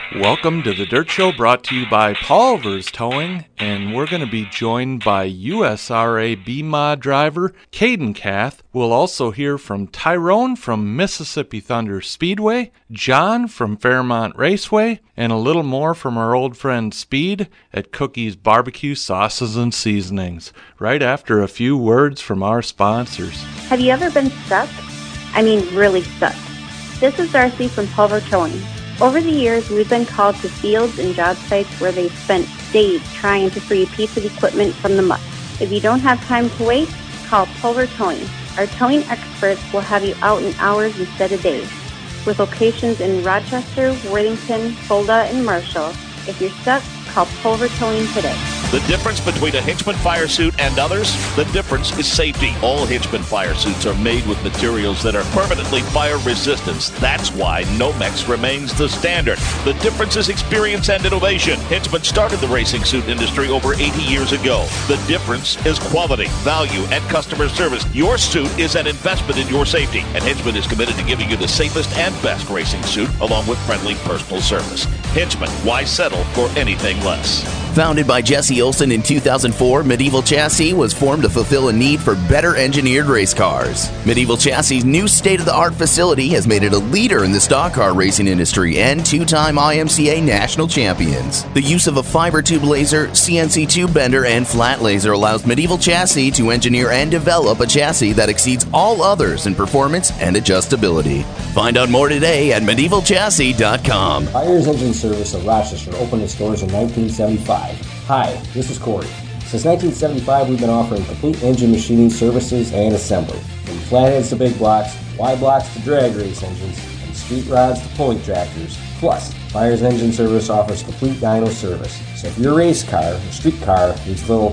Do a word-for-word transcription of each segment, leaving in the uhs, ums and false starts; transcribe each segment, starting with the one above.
Welcome to the Dirt Show, brought to you by Pulver's Towing, and we're going to be joined by U S R A B M O D driver Caden Kath. We'll also hear from Tyrone from Mississippi Thunder Speedway, John from Fairmont Raceway, and a little more from our old friend Speed at Cookie's Barbecue Sauces and Seasonings, right after a few words from our sponsors. Have you ever been stuck? I mean, really stuck. This is Darcy from Pulver Towing. Over the years, we've been called to fields and job sites where they've spent days trying to free a piece of equipment from the muck. If you don't have time to wait, call Pulver Towing. Our towing experts will have you out in hours instead of days. With locations in Rochester, Worthington, Fulda, and Marshall, if you're stuck, call Pulver Towing today. The difference between a Hinchman fire suit and others? The difference is safety. All Hinchman fire suits are made with materials that are permanently fire resistant. That's why Nomex remains the standard. The difference is experience and innovation. Hinchman started the racing suit industry over eighty years ago. The difference is quality, value, and customer service. Your suit is an investment in your safety, and Hinchman is committed to giving you the safest and best racing suit, along with friendly personal service. Hinchman, why settle for anything less? Founded by Jesse Olson in two thousand four, Medieval Chassis was formed to fulfill a need for better engineered race cars. Medieval Chassis' new state-of-the-art facility has made it a leader in the stock car racing industry and two-time I M C A national champions. The use of a fiber tube laser, C N C tube bender, and flat laser allows Medieval Chassis to engineer and develop a chassis that exceeds all others in performance and adjustability. Find out more today at medieval chassis dot com. Byers Engine Service of Rochester opened its doors in nineteen seventy-five. Hi, this is Corey. Since nineteen seventy-five, we've been offering complete engine machining services and assembly. From flatheads to big blocks, Y blocks to drag race engines, and street rods to point tractors. Plus, Byers Engine Service offers complete dyno service. So if your race car or street car needs a little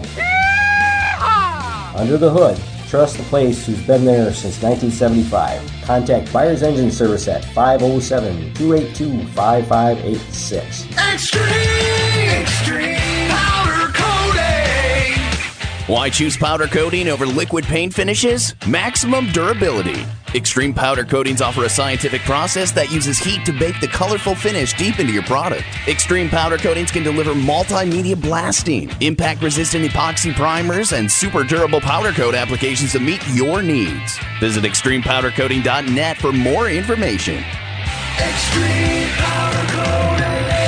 under the hood, trust the place who's been there since nineteen seventy-five. Contact Byers Engine Service at five oh seven, two eight two, five five eight six. Extreme, extreme powder coating. Why choose powder coating over liquid paint finishes? Maximum durability. Extreme powder coatings offer a scientific process that uses heat to bake the colorful finish deep into your product. Extreme powder coatings can deliver multimedia blasting, impact-resistant epoxy primers, and super durable powder coat applications to meet your needs. Visit extreme powder coating dot net for more information. Extreme powder coating.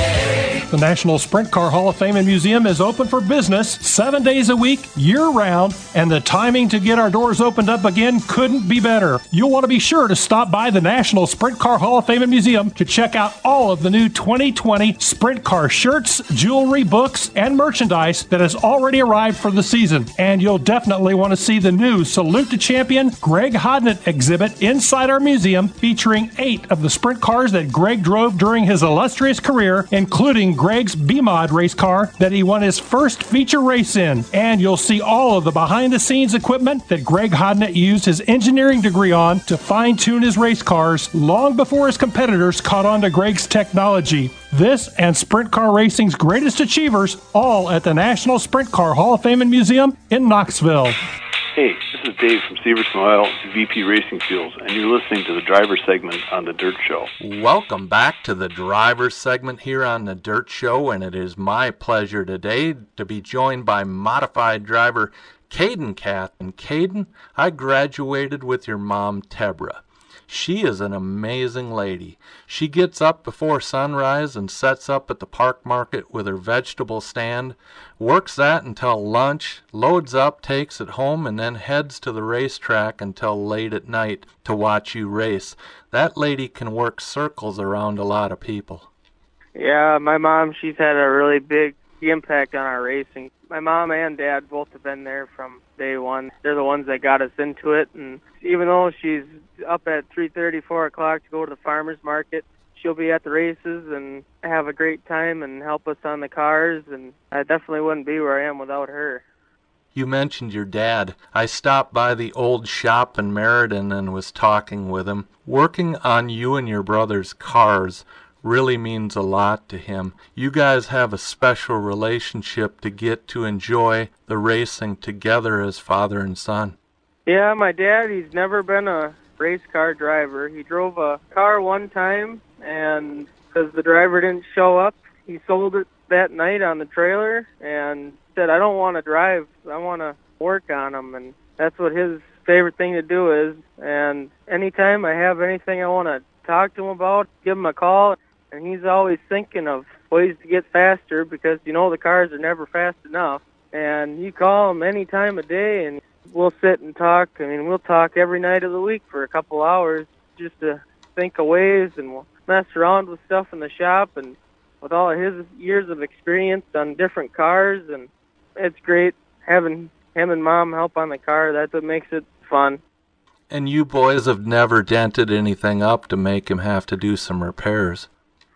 The National Sprint Car Hall of Fame and Museum is open for business seven days a week, year-round, and the timing to get our doors opened up again couldn't be better. You'll want to be sure to stop by the National Sprint Car Hall of Fame and Museum to check out all of the new twenty twenty Sprint Car shirts, jewelry, books, and merchandise that has already arrived for the season. And you'll definitely want to see the new Salute to Champion Greg Hodnett exhibit inside our museum, featuring eight of the sprint cars that Greg drove during his illustrious career, including Greg's B M O D race car that he won his first feature race in. And you'll see all of the behind-the-scenes equipment that Greg Hodnett used his engineering degree on to fine-tune his race cars long before his competitors caught on to Greg's technology. This and sprint car racing's greatest achievers, all at the National Sprint Car Hall of Fame and Museum in Knoxville. Hey, this is Dave from Severson Oil, V P Racing Fuels, and you're listening to the driver segment on The Dirt Show. Welcome back to the driver segment here on The Dirt Show, and it is my pleasure today to be joined by modified driver Caden Kath. And Caden, I graduated with your mom, Tebra. She is an amazing lady. She gets up before sunrise and sets up at the park market with her vegetable stand, works that until lunch, loads up, takes it home, and then heads to the racetrack until late at night to watch you race. That lady can work circles around a lot of people. Yeah, my mom, she's had a really big impact on our racing. My mom and dad both have been there from day one. They're the ones that got us into it, and even though she's up at three thirty, four o'clock to go to the farmer's market, she'll be at the races and have a great time and help us on the cars, and I definitely wouldn't be where I am without her. You mentioned your dad. I stopped by the old shop in Meriden and was talking with him. Working on you and your brother's cars really means a lot to him. You guys have a special relationship to get to enjoy the racing together as father and son. Yeah, my dad, he's never been a race car driver. He drove a car one time, and because the driver didn't show up. He sold it that night on the trailer and said, I don't want to drive. I want to work on them. And that's what his favorite thing to do is. And anytime I have anything I want to talk to him about, give him a call. And he's always thinking of ways to get faster because, you know, the cars are never fast enough. And you call him any time of day and we'll sit and talk. I mean, we'll talk every night of the week for a couple hours just to think of ways, and we'll mess around with stuff in the shop. And with all of his years of experience on different cars, and it's great having him and Mom help on the car. That's what makes it fun. And you boys have never dented anything up to make him have to do some repairs?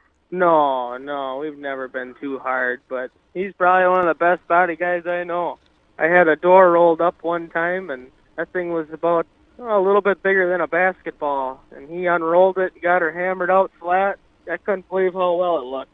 No, no, we've never been too hard, but he's probably one of the best body guys I know. I had a door rolled up one time, and that thing was about oh, a little bit bigger than a basketball, and he unrolled it and got her hammered out flat. I couldn't believe how well it looked.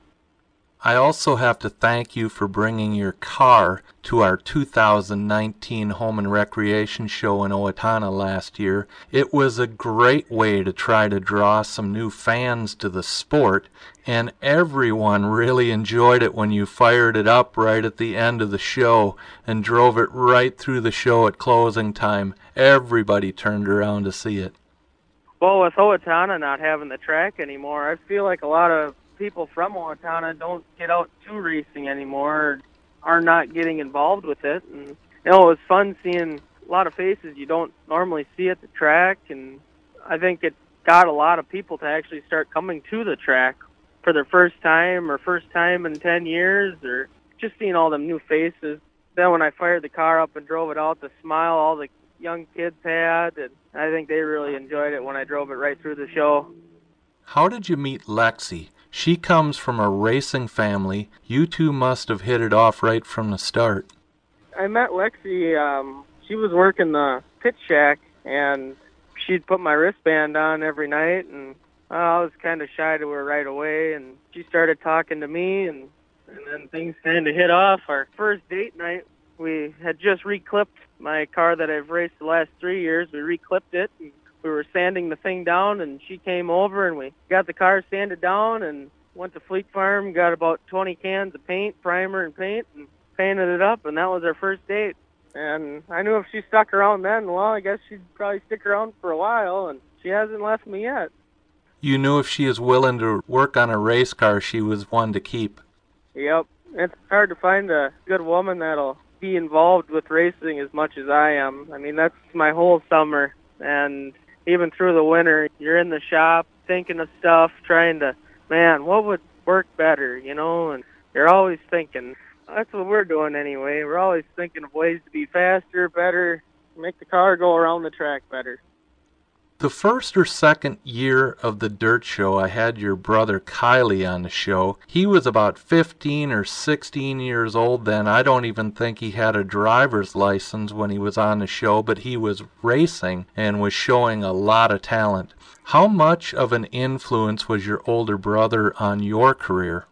I also have to thank you for bringing your car to our two thousand nineteen Home and Recreation Show in Owatonna last year. It was a great way to try to draw some new fans to the sport, and everyone really enjoyed it when you fired it up right at the end of the show and drove it right through the show at closing time. Everybody turned around to see it. Well, with Owatonna not having the track anymore, I feel like a lot of people from Owatonna don't get out to racing anymore, or are not getting involved with it. And you know, it was fun seeing a lot of faces you don't normally see at the track, and I think it got a lot of people to actually start coming to the track for their first time or first time in ten years, or just seeing all them new faces. Then when I fired the car up and drove it out, the smile all the young kids had, and I think they really enjoyed it when I drove it right through the show. How did you meet Lexi? She comes from a racing family. You two must have hit it off right from the start. I met Lexi. Um, she was working the pit shack, and she'd put my wristband on every night, and uh, I was kind of shy to her right away, and she started talking to me, and, and then things kind of hit off. Our first date night, we had just reclipped my car that I've raced the last three years. We reclipped it, and we were sanding the thing down, and she came over, and we got the car sanded down and went to Fleet Farm, got about twenty cans of paint, primer and paint, and painted it up, and that was our first date. And I knew if she stuck around then, well, I guess she'd probably stick around for a while, and she hasn't left me yet. You knew if she is willing to work on a race car, she was one to keep. Yep. It's hard to find a good woman that'll be involved with racing as much as I am. I mean, that's my whole summer, and even through the winter, you're in the shop thinking of stuff, trying to, man, what would work better, you know? And you're always thinking. That's what we're doing anyway. We're always thinking of ways to be faster, better, make the car go around the track better. The first or second year of the Dirt Show, I had your brother Kylie on the show. He was about fifteen or sixteen years old then. I don't even think he had a driver's license when he was on the show, but he was racing and was showing a lot of talent. How much of an influence was your older brother on your career?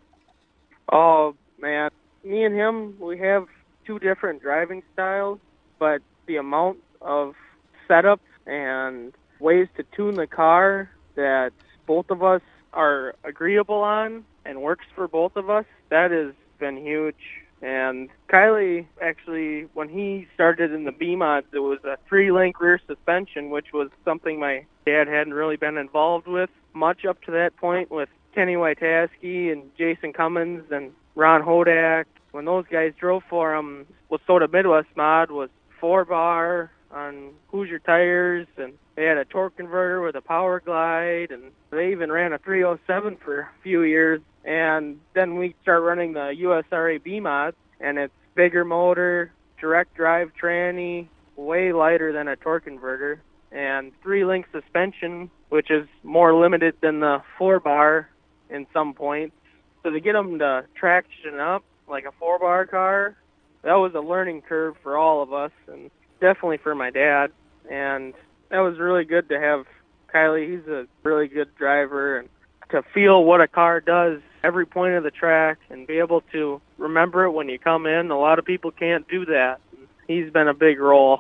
Oh, man. Me and him, we have two different driving styles, but the amount of setup and ways to tune the car that both of us are agreeable on and works for both of us, that has been huge. And Kylie, actually, when he started in the B-Mods, it was a three-link rear suspension, which was something my dad hadn't really been involved with much up to that point, with Kenny Wojtaski and Jason Cummins and Ron Hodak. When those guys drove for him, Wasota Midwest Mod was four-bar on Hoosier tires, and they had a torque converter with a power glide, and they even ran a three oh seven for a few years. And then we start running the U S R A B-Mods, and it's bigger motor, direct drive tranny, way lighter than a torque converter, and three-link suspension, which is more limited than the four-bar in some points. So to get them to traction up like a four-bar car, that was a learning curve for all of us, and definitely for my dad. And that was really good to have Kylie. He's a really good driver, and to feel what a car does every point of the track and be able to remember it when you come in. A lot of people can't do that. He's been a big role.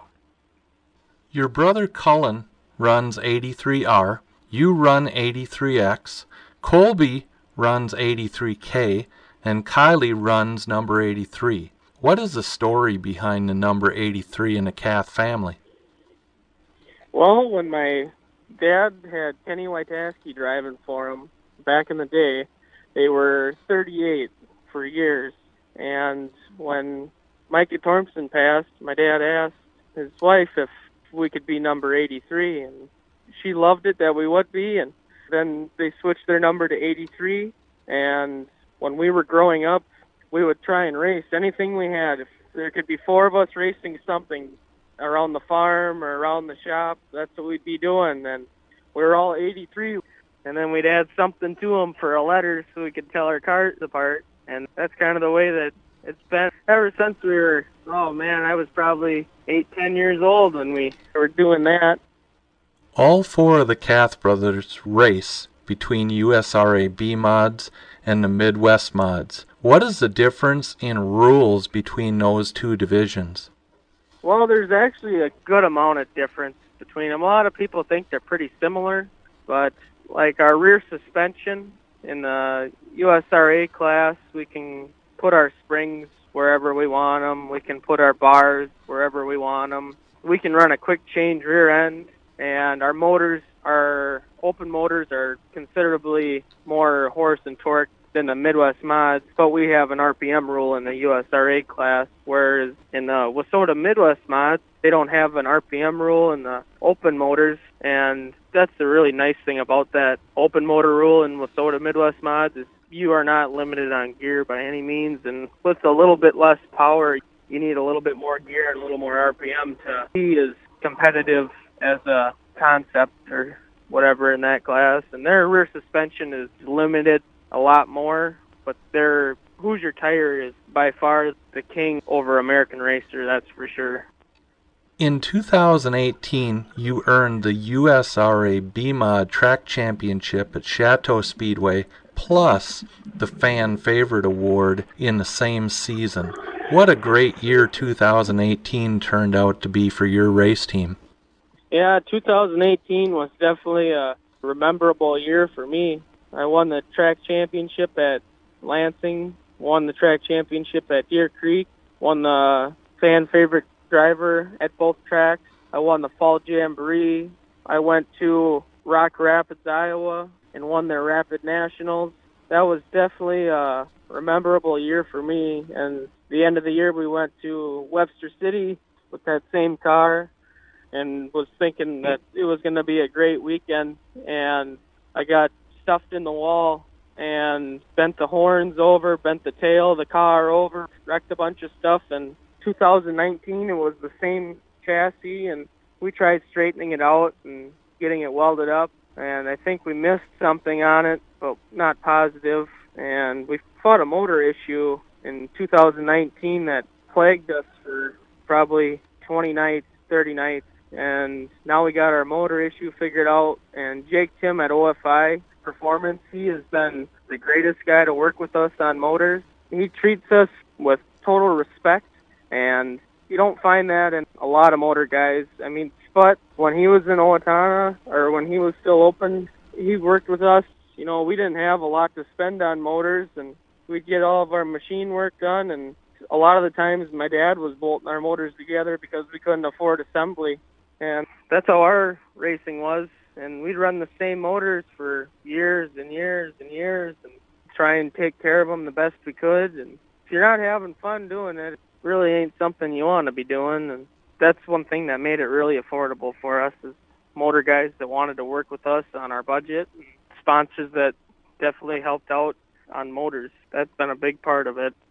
Your brother Cullen runs eighty-three R. You run eighty-three X. Colby runs eighty-three K, and Kylie runs number eighty-three. What is the story behind the number eighty-three in the Kath family? Well, when my dad had Kenny Wojtaszki driving for him back in the day, they were thirty-eight for years. And when Mikey Thompson passed, my dad asked his wife if we could be number eighty-three, and she loved it that we would be. And then they switched their number to eighty-three. And when we were growing up, we would try and race anything we had. If there could be four of us racing something around the farm or around the shop, that's what we'd be doing. And we were all eighty-three. And then we'd add something to them for a letter so we could tell our cars apart. And that's kind of the way that it's been ever since we were, oh man, I was probably eight, ten years old when we were doing that. All four of the Kath brothers race between U S R A B mods and the Midwest mods. What is the difference in rules between those two divisions? Well, there's actually a good amount of difference between them. A lot of people think they're pretty similar, but like our rear suspension in the U S R A class, we can put our springs wherever we want them. We can put our bars wherever we want them. We can run a quick change rear end, and our motors, our open motors, are considerably more horse and torque than the Midwest mods, but we have an R P M rule in the U S R A class, whereas in the Wissota Midwest mods, they don't have an R P M rule in the open motors, and that's the really nice thing about that open motor rule in Wissota Midwest mods is you are not limited on gear by any means, and with a little bit less power, you need a little bit more gear and a little more R P M to be as competitive as a concept or whatever in that class. And their rear suspension is limited a lot more, but their Hoosier tire is by far the king over American Racer, that's for sure. In two thousand eighteen, you earned the U S R A B-Mod Track Championship at Chateau Speedway, plus the Fan Favorite Award in the same season. What a great year two thousand eighteen turned out to be for your race team. Yeah, two thousand eighteen was definitely a rememberable year for me. I won the track championship at Lansing, won the track championship at Deer Creek, won the Fan Favorite Driver at both tracks. I won the Fall Jamboree. I went to Rock Rapids, Iowa, and won their Rapid Nationals. That was definitely a memorable year for me. And the end of the year, we went to Webster City with that same car and was thinking that it was going to be a great weekend. And I got stuffed in the wall and bent the horns over, bent the tail of the car over, wrecked a bunch of stuff. And two thousand nineteen, it was the same chassis, and we tried straightening it out and getting it welded up. And I think we missed something on it, but not positive. And we fought a motor issue in two thousand nineteen that plagued us for probably twenty nights, thirty nights. And now we got our motor issue figured out. And Jake Tim at O F I Performance, he has been the greatest guy to work with us on motors. He treats us with total respect, and you don't find that in a lot of motor guys. I mean, Sput, when he was in Owatonna, or when he was still open, he worked with us. You know, we didn't have a lot to spend on motors, and we'd get all of our machine work done, and a lot of the times my dad was bolting our motors together because we couldn't afford assembly. And that's how our racing was. And we'd run the same motors for years and years and years and try and take care of them the best we could. And if you're not having fun doing it, it really ain't something you want to be doing. And that's one thing that made it really affordable for us is motor guys that wanted to work with us on our budget, and sponsors that definitely helped out on motors. That's been a big part of it.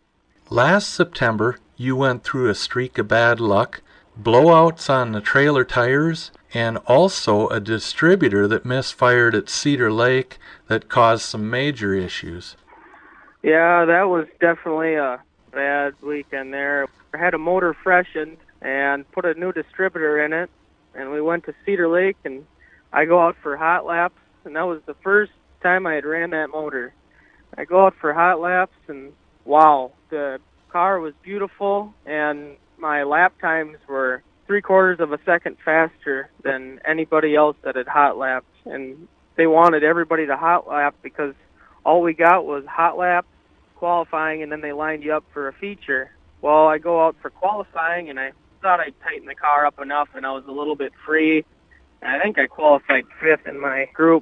Last September, you went through a streak of bad luck, blowouts on the trailer tires, and also a distributor that misfired at Cedar Lake that caused some major issues. Yeah, that was definitely a bad weekend there. I had a motor freshened and put a new distributor in it, and we went to Cedar Lake, and I go out for hot laps, and that was the first time I had ran that motor. I go out for hot laps, and wow, the car was beautiful, and my lap times were three quarters of a second faster than anybody else that had hot lapped. And they wanted everybody to hot lap because all we got was hot laps, qualifying, and then they lined you up for a feature. Well, I go out for qualifying, and I thought I'd tighten the car up enough, and I was a little bit free. And I think I qualified fifth in my group,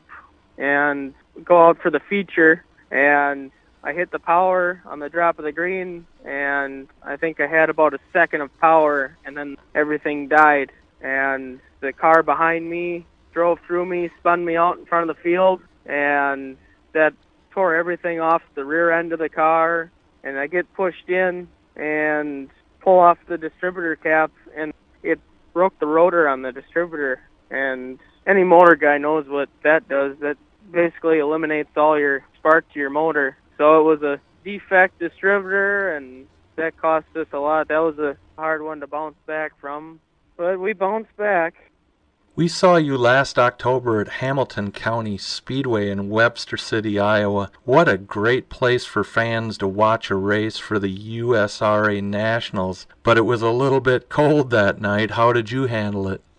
and go out for the feature, and I hit the power on the drop of the green, and I think I had about a second of power, and then everything died. And the car behind me drove through me, spun me out in front of the field, and that tore everything off the rear end of the car. And I get pushed in and pull off the distributor cap, and it broke the rotor on the distributor. And any motor guy knows what that does. That basically eliminates all your spark to your motor. So it was a defect distributor, and that cost us a lot. That was a hard one to bounce back from, but we bounced back. We saw you last October at Hamilton County Speedway in Webster City, Iowa. What a great place for fans to watch a race for the U S R A Nationals. But it was a little bit cold that night. How did you handle it?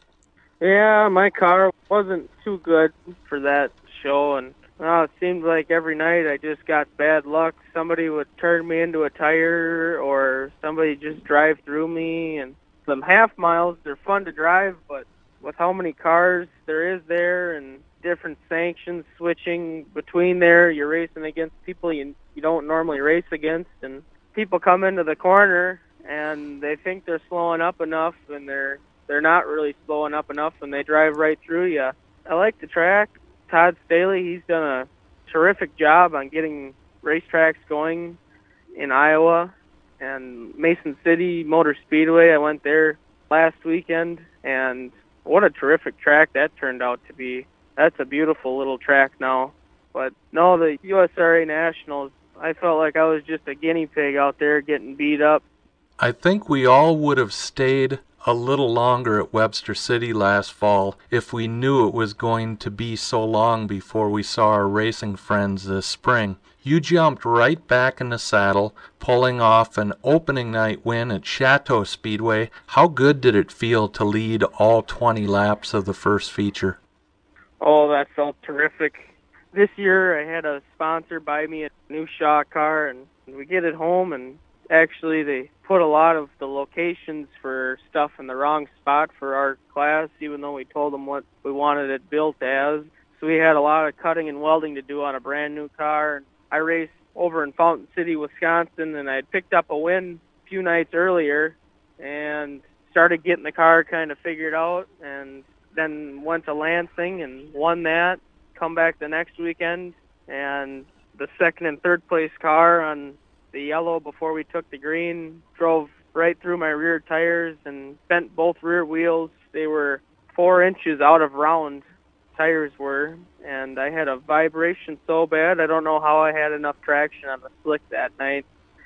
Yeah, my car wasn't too good for that show, and well, it seemed like every night I just got bad luck. Somebody would turn me into a tire, or somebody just drive through me. And some half miles, they're fun to drive, but with how many cars there is there and different sanctions switching between there, you're racing against people you you don't normally race against, and people come into the corner and they think they're slowing up enough, and they're they're not really slowing up enough, and they drive right through you. I like the track. Todd Staley, he's done a terrific job on getting racetracks going in Iowa. And Mason City Motor Speedway, I went there last weekend, and what a terrific track that turned out to be. That's a beautiful little track now. But no, the U S R A Nationals, I felt like I was just a guinea pig out there getting beat up. I think we all would have stayed a little longer at Webster City last fall if we knew it was going to be so long before we saw our racing friends this spring. You jumped right back in the saddle, pulling off an opening night win at Chateau Speedway. How good did it feel to lead all twenty laps of the first feature? Oh, that felt terrific. This year I had a sponsor buy me a new Shaw car, and we get it home, and actually they put a lot of the locations for stuff in the wrong spot for our class, even though we told them what we wanted it built as. So we had a lot of cutting and welding to do on a brand new car. I raced over in Fountain City, Wisconsin, and I had picked up a win a few nights earlier and started getting the car kind of figured out, and then went to Lansing and won that, come back the next weekend, and the second and third place car on the yellow before we took the green drove right through my rear tires and bent both rear wheels. They were four inches out of round, tires were, and I had a vibration so bad I don't know how I had enough traction on the slick that night.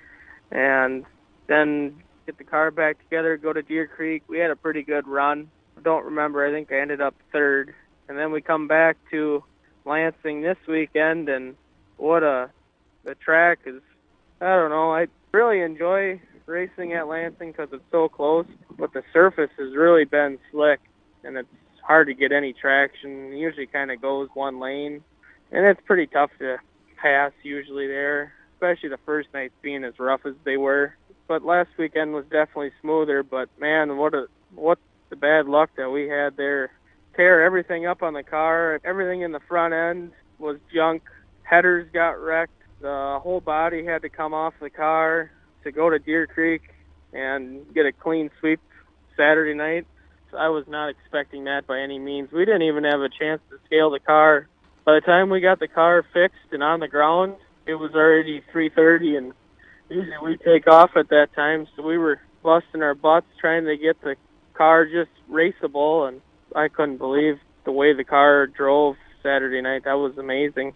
And then get the car back together, go to Deer Creek. We had a pretty good run. I don't remember, I think I ended up third. And then we come back to Lansing this weekend, and what a the track is. I don't know, I really enjoy racing at Lansing because it's so close, but the surface has really been slick, and it's hard to get any traction. It usually kind of goes one lane, and it's pretty tough to pass usually there, especially the first nights being as rough as they were. But last weekend was definitely smoother, but man, what a what the bad luck that we had there. Tear everything up on the car. Everything in the front end was junk. Headers got wrecked. The whole body had to come off the car to go to Deer Creek and get a clean sweep Saturday night. I was not expecting that by any means. We didn't even have a chance to scale the car. By the time we got the car fixed and on the ground, it was already three thirty, and usually we take off at that time, so we were busting our butts trying to get the car just raceable, and I couldn't believe the way the car drove Saturday night. That was amazing.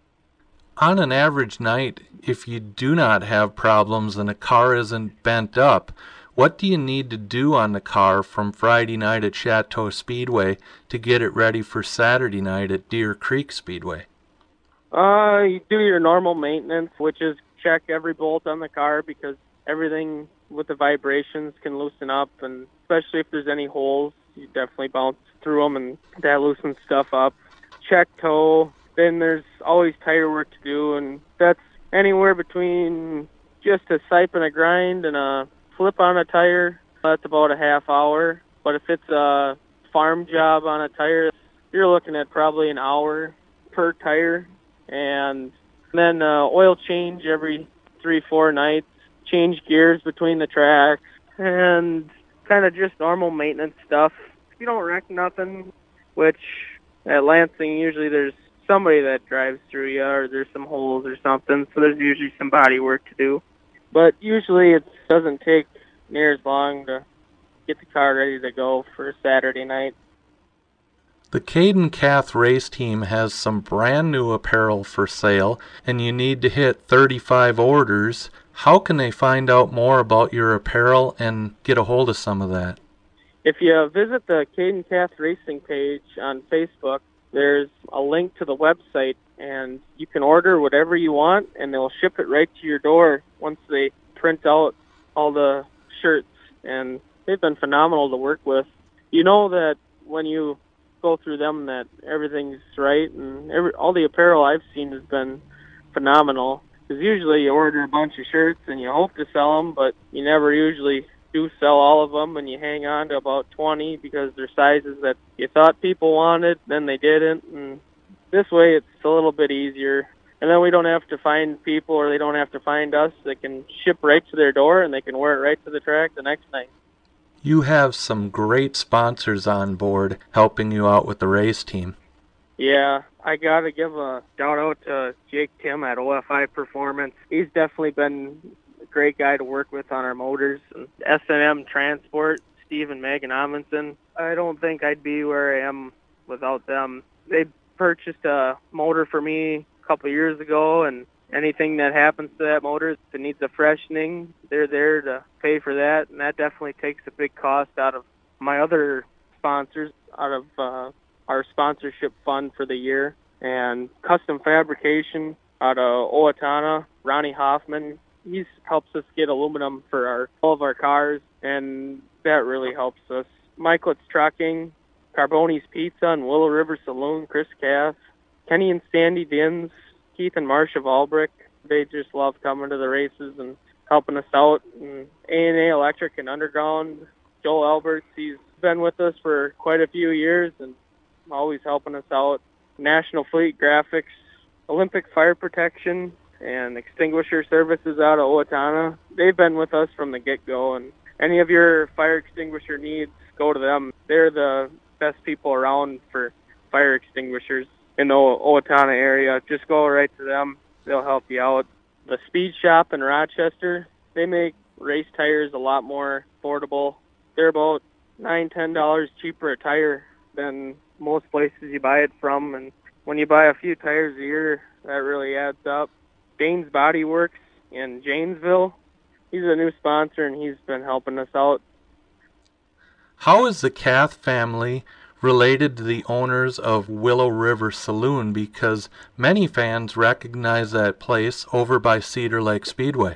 On an average night, if you do not have problems and the car isn't bent up, what do you need to do on the car from Friday night at Chateau Speedway to get it ready for Saturday night at Deer Creek Speedway? Uh, you do your normal maintenance, which is check every bolt on the car, because everything with the vibrations can loosen up, and especially if there's any holes, you definitely bounce through them, and that loosens stuff up. Check toe. then there's always tire work to do, and that's anywhere between just a sipe and a grind and a flip on a tire. That's about a half hour. But if it's a farm job on a tire, you're looking at probably an hour per tire. And then uh, oil change every three, four nights, change gears between the tracks, and kind of just normal maintenance stuff. If you don't wreck nothing, which at Lansing usually there's somebody that drives through you, or there's some holes or something, so there's usually some body work to do. But usually it doesn't take near as long to get the car ready to go for a Saturday night. The Caden Kath race team has some brand new apparel for sale, and you need to hit thirty-five orders. How can they find out more about your apparel and get a hold of some of that? If you visit the Caden Kath Racing page on Facebook, there's a link to the website, and you can order whatever you want, and they'll ship it right to your door once they print out all the shirts. And they've been phenomenal to work with. You know that when you go through them that everything's right, and every, all the apparel I've seen has been phenomenal. Because usually you order a bunch of shirts and you hope to sell them, but you never usually do sell all of them, and you hang on to about twenty because they're sizes that you thought people wanted, then they didn't. And this way it's a little bit easier. And then we don't have to find people, or they don't have to find us. They can ship right to their door, and they can wear it right to the track the next night. You have some great sponsors on board helping you out with the race team. Yeah, I got to give a shout-out to Jake Tim at O F I Performance. He's definitely been a great guy to work with on our motors. And S and M Transport, Steve and Megan Amundsen. I don't think I'd be where I am without them. They purchased a motor for me a couple of years ago, and anything that happens to that motor that needs a freshening, they're there to pay for that, and that definitely takes a big cost out of my other sponsors, out of uh, our sponsorship fund for the year. And Custom Fabrication out of Owatonna, Ronnie Hoffman, he helps us get aluminum for our, all of our cars, and that really helps us. Michael's Trucking, Carboni's Pizza, and Willow River Saloon, Chris Cass, Kenny and Sandy Dins, Keith and Marcia Valbrick. They just love coming to the races and helping us out. And A and A Electric and Underground, Joel Alberts, he's been with us for quite a few years and always helping us out. National Fleet Graphics, Olympic Fire Protection, and Extinguisher Services out of Owatonna. They've been with us from the get-go, and any of your fire extinguisher needs, go to them. They're the best people around for fire extinguishers in the Owatonna area. Just go right to them. They'll help you out. The Speed Shop in Rochester, they make race tires a lot more affordable. They're about nine dollars, ten dollars cheaper a tire than most places you buy it from. And when you buy a few tires a year, that really adds up. Dane's Body Works in Janesville, he's a new sponsor, and he's been helping us out. How is the Kath family related to the owners of Willow River Saloon, because many fans recognize that place over by Cedar Lake Speedway?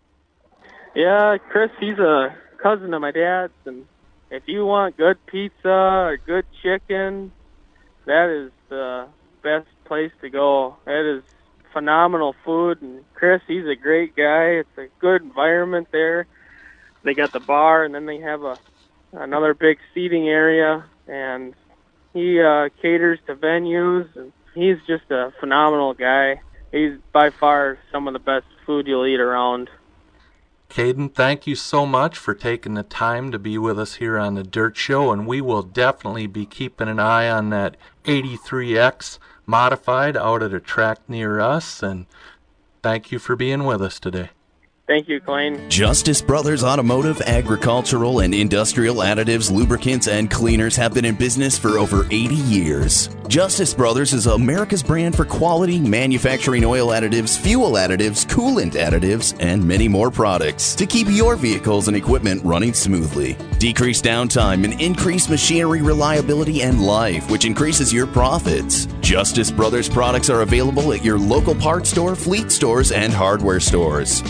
Yeah, Chris, he's a cousin of my dad's, and if you want good pizza or good chicken, that is the best place to go. That is phenomenal food, and Chris, he's a great guy. It's a good environment there. They got the bar, and then they have a another big seating area, and he uh, caters to venues, and he's just a phenomenal guy. He's by far some of the best food you'll eat around. Caden, thank you so much for taking the time to be with us here on the Dirt Show, and we will definitely be keeping an eye on that eighty-three X modified out at a track near us, and thank you for being with us today. Thank you, Clayne. Justice Brothers Automotive, Agricultural, and Industrial Additives, Lubricants, and Cleaners have been in business for over eighty years. Justice Brothers is America's brand for quality manufacturing oil additives, fuel additives, coolant additives, and many more products to keep your vehicles and equipment running smoothly. Decrease downtime and increase machinery reliability and life, which increases your profits. Justice Brothers products are available at your local parts store, fleet stores, and hardware stores. Call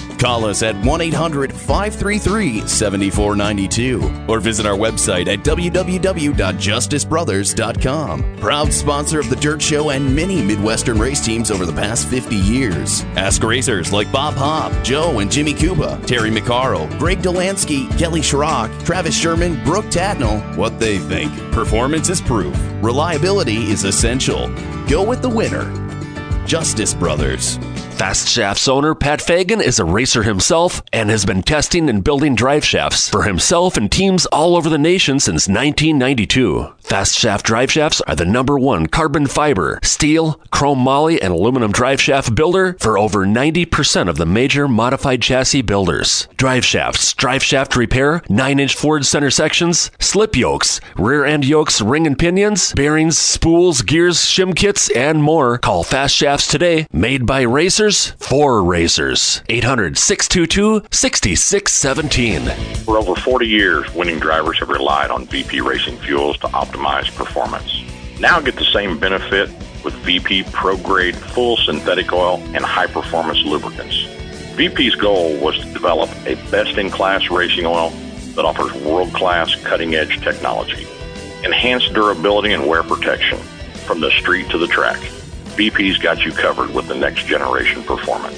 Call us at one eight hundred five three three seven four nine two or visit our website at w w w dot justice brothers dot com. Proud sponsor of the Dirt Show and many Midwestern race teams over the past fifty years. Ask racers like Bob Hobb, Joe and Jimmy Kuba, Terry McCarroll, Greg Delansky, Kelly Schrock, Travis Sherman, Brooke Tatnall what they think. Performance is proof. Reliability is essential. Go with the winner. Justice Brothers. Fast Shafts owner Pat Fagan is a racer himself and has been testing and building drive shafts for himself and teams all over the nation since nineteen ninety-two. Fast Shaft drive shafts are the number one carbon fiber, steel, chrome moly, and aluminum drive shaft builder for over ninety percent of the major modified chassis builders. Drive shafts, drive shaft repair, nine inch Ford center sections, slip yokes, rear end yokes, ring and pinions, bearings, spools, gears, shim kits, and more. Call Fast Shafts today, made by racers for racers. eight hundred, six two two, six six one seven. For over forty years, winning drivers have relied on V P Racing Fuels to optimize performance. Now get the same benefit with V P Pro Grade full synthetic oil and high performance lubricants. V P's goal was to develop a best-in-class racing oil that offers world-class cutting-edge technology, enhanced durability and wear protection from the street to the track. V P's got you covered with the next generation performance.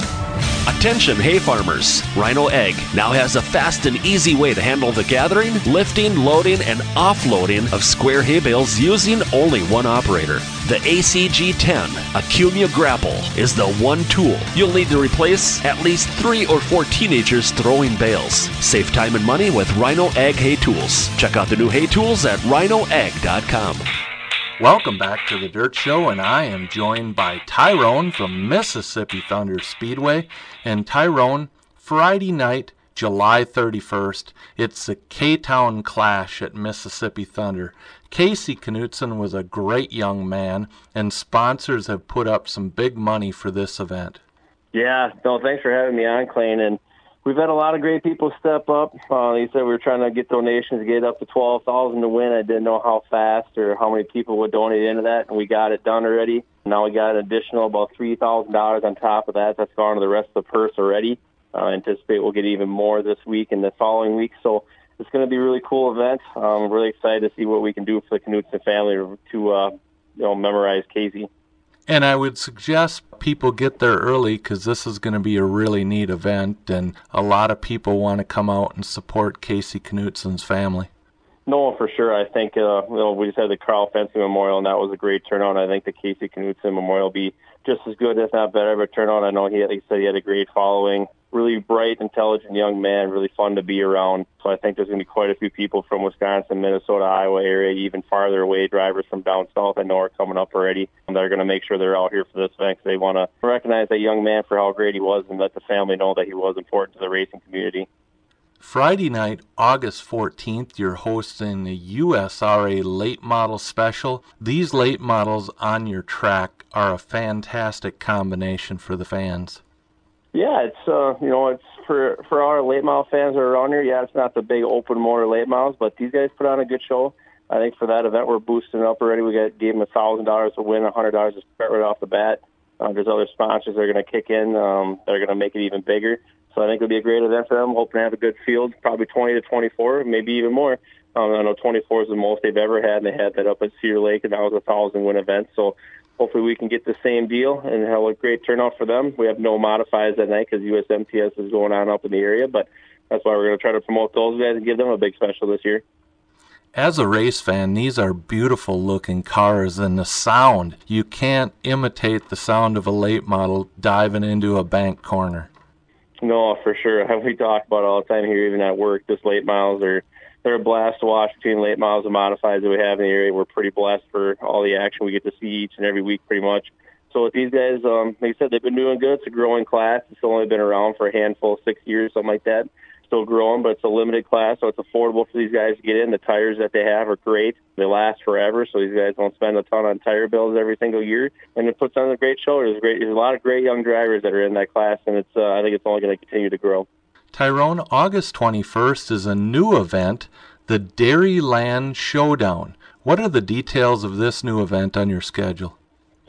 Attention hay farmers, Rhino Ag now has a fast and easy way to handle the gathering, lifting, loading, and offloading of square hay bales using only one operator. The A C G ten Acumia Grapple is the one tool you'll need to replace at least three or four teenagers throwing bales. Save time and money with Rhino Ag hay tools. Check out the new hay tools at rhino ag dot com. Welcome back to the Dirt Show, and I am joined by Tyrone from Mississippi Thunder Speedway. And Tyrone, Friday night, July thirty-first, it's the K-Town Clash at Mississippi Thunder. Casey Knutson was a great young man, and sponsors have put up some big money for this event. Yeah, no, thanks for having me on, Clayton. And we've had a lot of great people step up. Uh, they said we were trying to get donations to get up to twelve thousand to win. I didn't know how fast or how many people would donate into that, and we got it done already. Now we got an additional about three thousand dollars on top of that. That's gone to the rest of the purse already. I uh, anticipate we'll get even more this week and the following week. So it's going to be a really cool event. Um, I'm really excited to see what we can do for the Knutson family to uh, you know, memorize Casey. And I would suggest people get there early because this is going to be a really neat event, and a lot of people want to come out and support Casey Knutson's family. No, for sure. I think uh, you know, we just had the Carl Fencing Memorial, and that was a great turnout. I think the Casey Knutson Memorial will be just as good, if not better, of a turnout. I know he, had, he said he had a great following. Really bright, intelligent young man, really fun to be around. So I think there's going to be quite a few people from Wisconsin, Minnesota, Iowa area, even farther away, drivers from down south I know are coming up already. And they're going to make sure they're out here for this event because they want to recognize that young man for how great he was and let the family know that he was important to the racing community. Friday night, August fourteenth, you're hosting the U S R A Late Model Special. These late models on your track are a fantastic combination for the fans. Yeah, it's uh, you know, it's for for our late model fans that are around here. Yeah, it's not the big open motor late models, but these guys put on a good show. I think for that event, we're boosting up already. We got gave them a thousand dollars to win, a hundred dollars to start right off the bat. Uh, there's other sponsors that are going to kick in. Um, they're going to make it even bigger. So I think it'll be a great event for them. Hoping to have a good field, probably twenty to twenty-four, maybe even more. Um, I know twenty-four is the most they've ever had, and they had that up at Cedar Lake, and that was a thousand win event. So hopefully we can get the same deal and have a great turnout for them. We have no modifies that night because U S M T S is going on up in the area, but that's why we're going to try to promote those guys and give them a big special this year. As a race fan, these are beautiful looking cars, and the sound, you can't imitate the sound of a late model diving into a bank corner. No, for sure. We talk about it all the time here, even at work. This late models are they're a blast to watch between late models and modifieds that we have in the area. We're pretty blessed for all the action we get to see each and every week pretty much. So with these guys, um, like I said, they've been doing good. It's a growing class. It's only been around for a handful, six years, something like that. Still growing, but it's a limited class, so it's affordable for these guys to get in. The tires that they have are great. They last forever, so these guys don't spend a ton on tire bills every single year. And it puts on a great show. There's, great, there's a lot of great young drivers that are in that class, and it's uh, I think it's only going to continue to grow. Tyrone, August twenty-first is a new event, the Dairyland Showdown. What are the details of this new event on your schedule?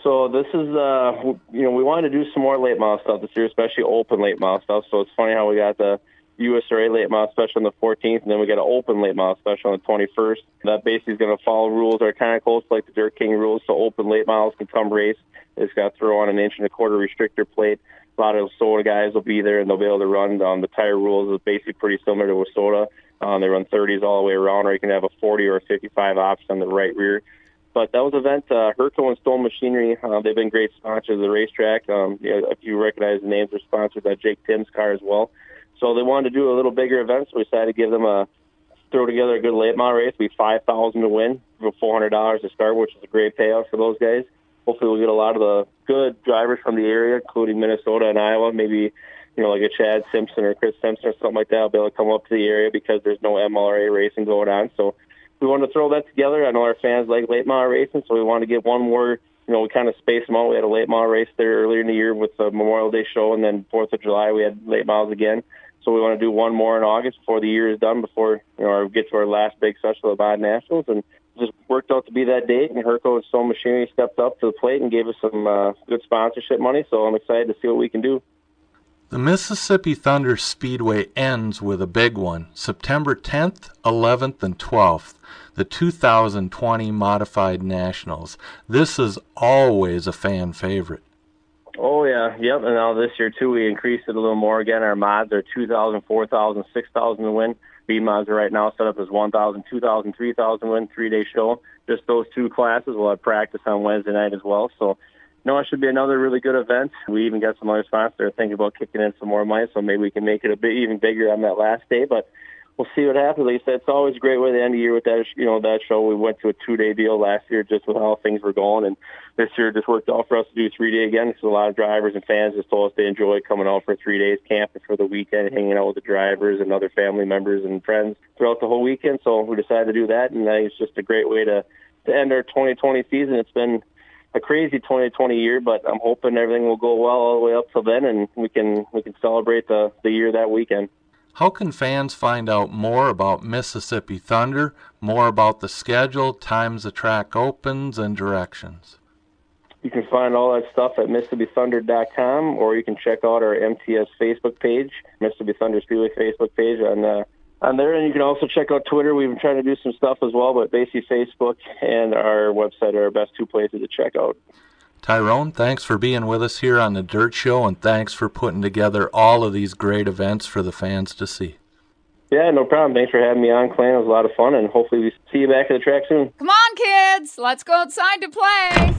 So this is, uh, you know, we wanted to do some more late model stuff this year, especially open late model stuff. So it's funny how we got the U S R A late model special on the fourteenth, and then we got an open late model special on the twenty-first. That basically is going to follow rules that are kind of close to like the Dirt King rules. So open late models can come race. They just got to throw on an inch and a quarter restrictor plate. A lot of soda guys will be there, and they'll be able to run. Um, the tire rules is basically pretty similar to a soda. Um, they run thirties all the way around, or you can have a forty or a fifty-five option on the right rear. But that was an event, uh, Herco and Stone Machinery. Uh, they've been great sponsors of the racetrack. Um, you know, if you recognize the names, they're sponsored by Jake Tim's car as well. So they wanted to do a little bigger event, so we decided to give them a, throw together a good late model race. It'll be five thousand dollars to win, for four hundred dollars to start, which is a great payout for those guys. Hopefully we'll get a lot of the good drivers from the area, including Minnesota and Iowa, maybe, you know, like a Chad Simpson or Chris Simpson or something like that will be able to come up to the area because there's no M L R A racing going on. So we wanted to throw that together. I know our fans like late model racing, so we wanted to get one more. You know, we kind of spaced them out. We had a late model race there earlier in the year with the Memorial Day show, and then fourth of July we had late models again. So we want to do one more in August before the year is done, before, you know, we get to our last big session of the Mod Nationals, and just worked out to be that date. And Herco and Stone Machinery stepped up to the plate and gave us some uh, good sponsorship money. So I'm excited to see what we can do. The Mississippi Thunder Speedway ends with a big one, September tenth, eleventh, and twelfth, the two thousand twenty Modified Nationals. This is always a fan favorite. Oh, yeah. Yep. And now this year, too, we increased it a little more again. Our mods are two thousand, four thousand, six thousand to win. B mods are right now set up as one thousand, two thousand, three thousand win, three-day show. Just those two classes. We'll have practice on Wednesday night as well. So, no, it should be another really good event. We even got some other sponsors that are thinking about kicking in some more money, so maybe we can make it a bit even bigger on that last day. But we'll see what happens. Like I said, it's always a great way to end the year with that, you know, that show. We went to a two-day deal last year just with how things were going, and this year it just worked out for us to do three-day again because a lot of drivers and fans just told us they enjoy coming out for three days, camping for the weekend, hanging out with the drivers and other family members and friends throughout the whole weekend. So we decided to do that, and I think it's just a great way to, to end our twenty twenty season. It's been a crazy twenty twenty year, but I'm hoping everything will go well all the way up till then, and we can we can celebrate the, the year that weekend. How can fans find out more about Mississippi Thunder, more about the schedule, times the track opens, and directions? You can find all that stuff at Mississippi Thunder dot com, or you can check out our M T S Facebook page, Mississippi Thunder Speedway Facebook page on uh, on there. And you can also check out Twitter. We've been trying to do some stuff as well, but basically Facebook and our website are our best two places to check out. Tyrone, thanks for being with us here on the Dirt Show, and thanks for putting together all of these great events for the fans to see. Yeah, no problem. Thanks for having me on, Clan. It was a lot of fun, and hopefully we see you back at the track soon. Come on, kids. Let's go outside to play.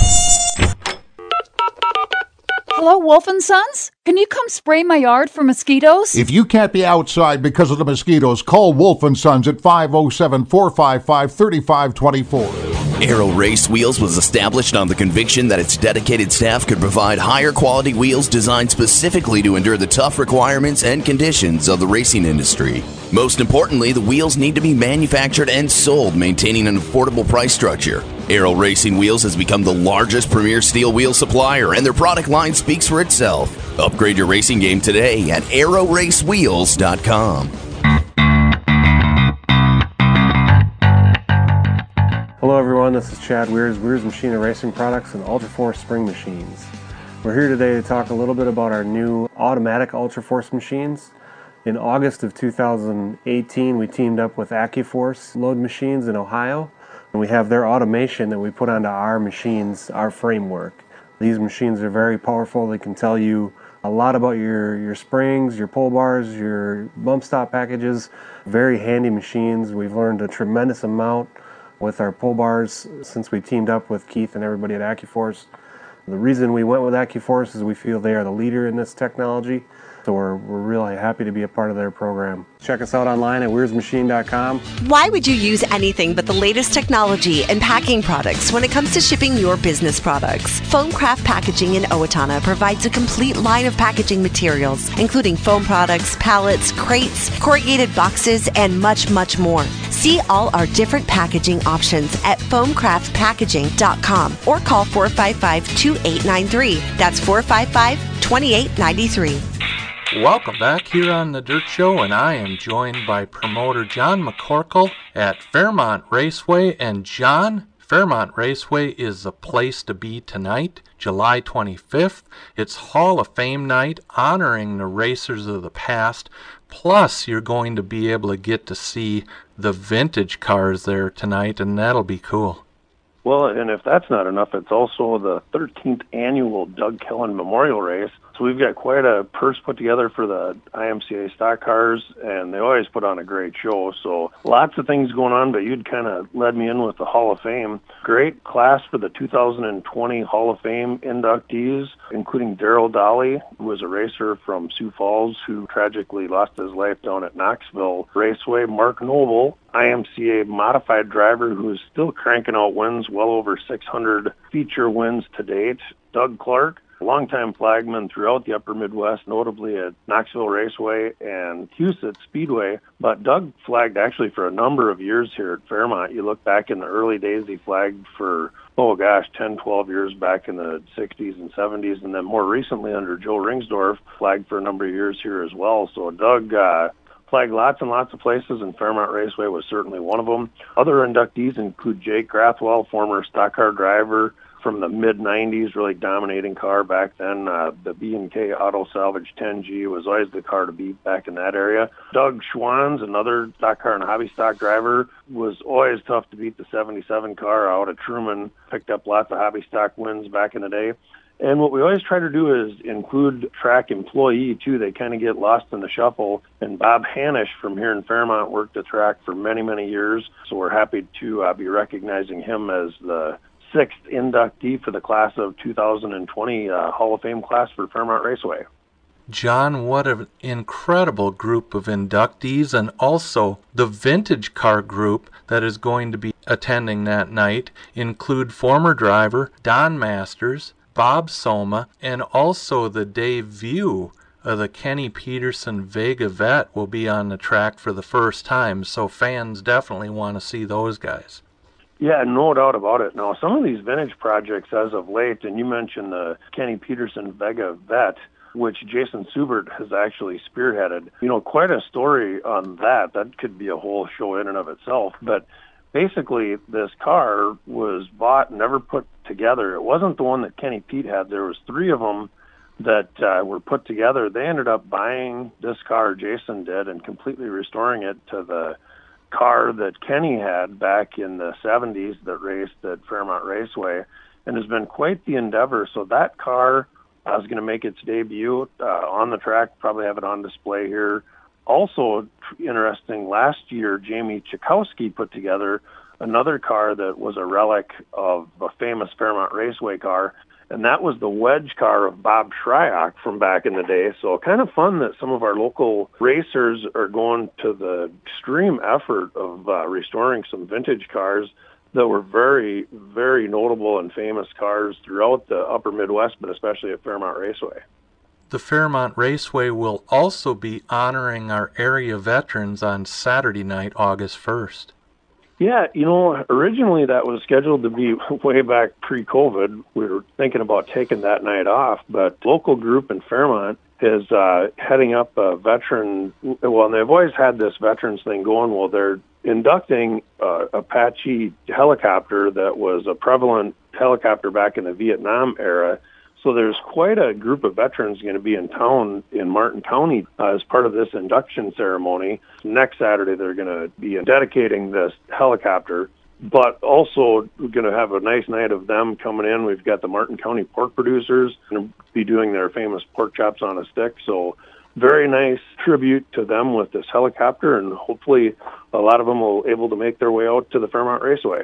Hello, Wolf and Sons? Can you come spray my yard for mosquitoes? If you can't be outside because of the mosquitoes, call Wolf and Sons at five oh seven, four five five, three five two four. Aero Race Wheels was established on the conviction that its dedicated staff could provide higher quality wheels designed specifically to endure the tough requirements and conditions of the racing industry. Most importantly, the wheels need to be manufactured and sold, maintaining an affordable price structure. Aero Racing Wheels has become the largest premier steel wheel supplier, and their product line speaks for itself. Upgrade your racing game today at aero race wheels dot com. Hello everyone, this is Chad Weirs, Weirs Machine and Racing Products and Ultraforce Spring Machines. We're here today to talk a little bit about our new automatic Ultraforce machines. In August of two thousand eighteen, we teamed up with AccuForce Load Machines in Ohio, and we have their automation that we put onto our machines, our framework. These machines are very powerful. They can tell you a lot about your, your springs, your pull bars, your bump stop packages. Very handy machines. We've learned a tremendous amount with our pull bars since we teamed up with Keith and everybody at AccuForce. The reason we went with AccuForce is we feel they are the leader in this technology, so we're, we're really happy to be a part of their program. Check us out online at weirs machine dot com. Why would you use anything but the latest technology and packing products when it comes to shipping your business products? Foamcraft Packaging in Owatonna provides a complete line of packaging materials, including foam products, pallets, crates, corrugated boxes, and much, much more. See all our different packaging options at foamcraft packaging dot com or call four five five, two eight nine three. That's four five five, two eight nine three. Welcome back here on the Dirt Show, and I am joined by promoter John McCorkle at Fairmont Raceway. And John, Fairmont Raceway is the place to be tonight, July twenty-fifth. It's Hall of Fame night honoring the racers of the past. Plus, you're going to be able to get to see the vintage cars there tonight, and that'll be cool. Well, and if that's not enough, it's also the thirteenth annual Doug Kellen Memorial Race. So we've got quite a purse put together for the I M C A stock cars, and they always put on a great show. So lots of things going on, but you'd kind of led me in with the Hall of Fame. Great class for the two thousand twenty Hall of Fame inductees, including Daryl Dolly, who was a racer from Sioux Falls who tragically lost his life down at Knoxville Raceway. Mark Noble, I M C A modified driver who is still cranking out wins, well over six hundred feature wins to date. Doug Clark, longtime flagman throughout the upper Midwest, notably at Knoxville Raceway and Huset Speedway. But Doug flagged actually for a number of years here at Fairmont. You look back in the early days, he flagged for, oh gosh, ten, twelve years back in the sixties and seventies. And then more recently under Joe Ringsdorf, flagged for a number of years here as well. So Doug uh, flagged lots and lots of places, and Fairmont Raceway was certainly one of them. Other inductees include Jake Grathwell, former stock car driver from the mid nineties, really dominating car back then. Uh, the B and K Auto Salvage ten G was always the car to beat back in that area. Doug Schwanz, another stock car and hobby stock driver, was always tough to beat. The seventy-seven car out of Truman, picked up lots of hobby stock wins back in the day. And what we always try to do is include track employee, too. They kind of get lost in the shuffle. And Bob Hanisch from here in Fairmont worked the track for many, many years. So we're happy to uh, be recognizing him as the sixth inductee for the class of two thousand twenty uh, Hall of Fame class for Fairmont Raceway. John, what an incredible group of inductees, and also the vintage car group that is going to be attending that night include former driver Don Masters, Bob Soma, and also the debut of the Kenny Peterson Vega Vet will be on the track for the first time, so fans definitely want to see those guys. Yeah, no doubt about it. Now, some of these vintage projects as of late, and you mentioned the Kenny Peterson Vega Vet, which Jason Subert has actually spearheaded. You know, quite a story on that. That could be a whole show in and of itself. But basically, this car was bought, never put together. It wasn't the one that Kenny Pete had. There was three of them that uh, were put together. They ended up buying this car, Jason did, and completely restoring it to the car that Kenny had back in the seventies that raced at Fairmont Raceway, and has been quite the endeavor. So that car uh, is going to make its debut uh, on the track, probably have it on display here. Also interesting, last year Jamie Chakowski put together another car that was a relic of a famous Fairmont Raceway car, and that was the wedge car of Bob Shryock from back in the day. So kind of fun that some of our local racers are going to the extreme effort of uh, restoring some vintage cars that were very, very notable and famous cars throughout the upper Midwest, but especially at Fairmont Raceway. The Fairmont Raceway will also be honoring our area veterans on Saturday night, August first. Yeah, you know, originally that was scheduled to be way back pre-COVID. We were thinking about taking that night off, but local group in Fairmont is uh, heading up a veteran, well, and they've always had this veterans thing going. Well, they're inducting uh, Apache helicopter that was a prevalent helicopter back in the Vietnam era. So there's quite a group of veterans going to be in town in Martin County uh, as part of this induction ceremony. Next Saturday, they're going to be dedicating this helicopter, but also we're going to have a nice night of them coming in. We've got the Martin County pork producers going to be doing their famous pork chops on a stick. So very nice tribute to them with this helicopter, and hopefully a lot of them will be able to make their way out to the Fairmont Raceway.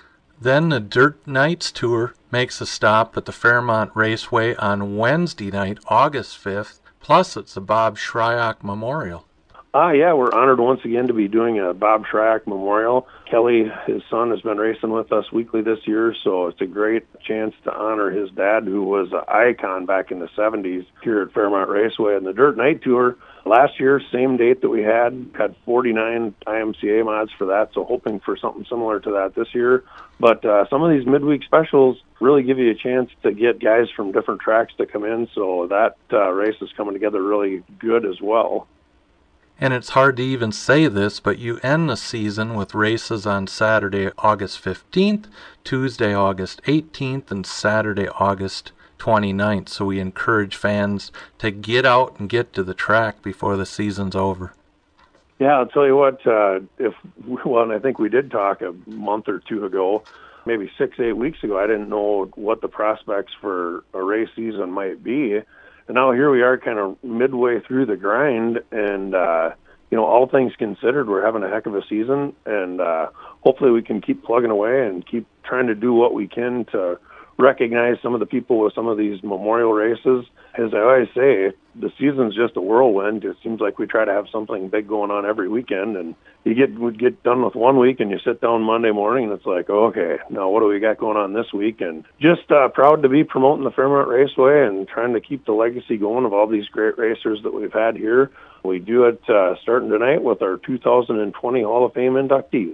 Then the Dirt Nights Tour makes a stop at the Fairmont Raceway on Wednesday night, August fifth, plus it's the Bob Shryock Memorial. Ah, yeah, we're honored once again to be doing a Bob Shryock Memorial. Kelly, his son, has been racing with us weekly this year, so it's a great chance to honor his dad, who was an icon back in the seventies here at Fairmont Raceway. And the Dirt Night Tour, last year, same date that we had, had forty-nine I M C A mods for that, so hoping for something similar to that this year. But uh, some of these midweek specials really give you a chance to get guys from different tracks to come in, so that uh, race is coming together really good as well. And it's hard to even say this, but you end the season with races on Saturday, August fifteenth, Tuesday, August eighteenth, and Saturday, August twenty-ninth. So we encourage fans to get out and get to the track before the season's over. Yeah, I'll tell you what, uh, if, well, and I think we did talk a month or two ago, maybe six, eight weeks ago, I didn't know what the prospects for a race season might be. And now here we are kind of midway through the grind, and, uh, you know, all things considered, we're having a heck of a season, and uh, hopefully we can keep plugging away and keep trying to do what we can to recognize some of the people with some of these memorial races. As I always say, the season's just a whirlwind. It seems like we try to have something big going on every weekend, and you get would get done with one week, and you sit down Monday morning, and it's like, oh, okay, now what do we got going on this week? And just uh, proud to be promoting the Fairmont Raceway and trying to keep the legacy going of all these great racers that we've had here. We do it uh, starting tonight with our two thousand twenty Hall of Fame inductees.